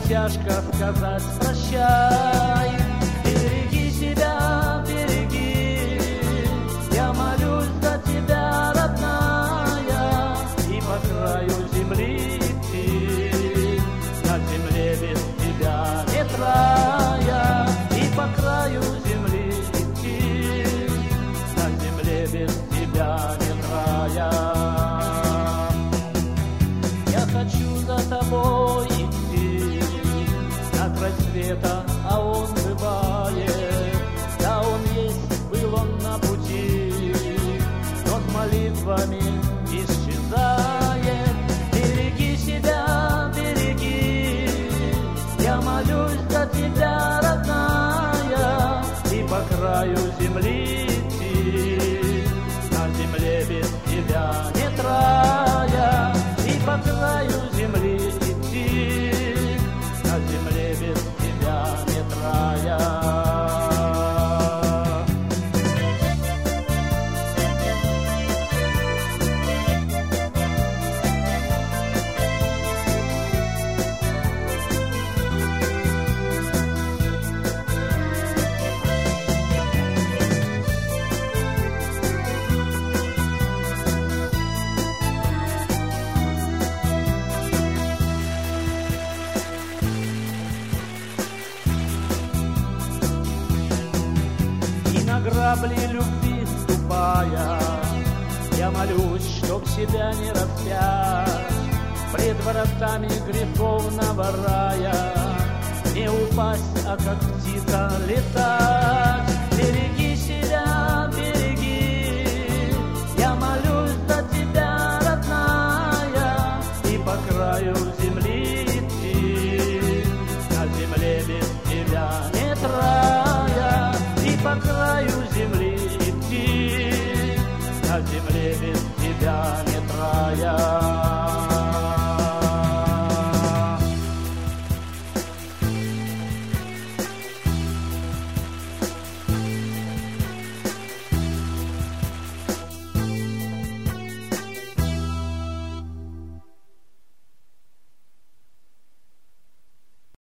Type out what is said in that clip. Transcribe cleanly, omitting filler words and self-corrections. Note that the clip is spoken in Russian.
тяжко сказать прощай. Береги себя, береги, я молюсь за тебя, родная, и по краю земли идти, на земле без тебя нет рая, и по краю земли идти, на земле без тебя нет рая. Я хочу за тобой идти на край света, а он бывает, да он есть, был он на пути, но с молитвами исчезает. Береги себя, береги, я молюсь за тебя, родная, и по краю земли идти, на земле без тебя нет рая, и по краю земли идти, на земле без тебя нет рая. На грабли любви ступая, я молюсь, чтоб себя не распять, пред воротами греховного рая не упасть, а как птица летать. Береги себя, береги, я молюсь за тебя, родная, и по краю земли идти, на земле без тебя нет рая, и по краю земли идти, на земле без тебя